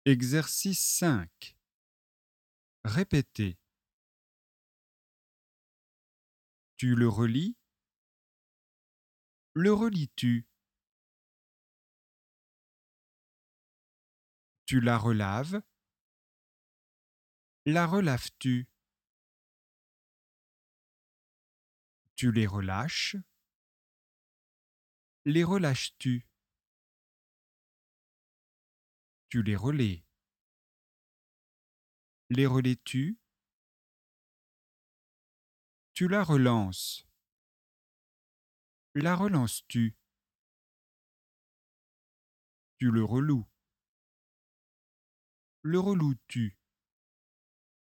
Exercice 5. Répétez. Tu le relis? Le relis-tu? Tu la relaves? La relaves-tu? Tu les relâches? Les relâches-tu? Tu les relais? Les relais-tu? Tu la relances? La relances-tu? Tu le reloues? Le reloues-tu?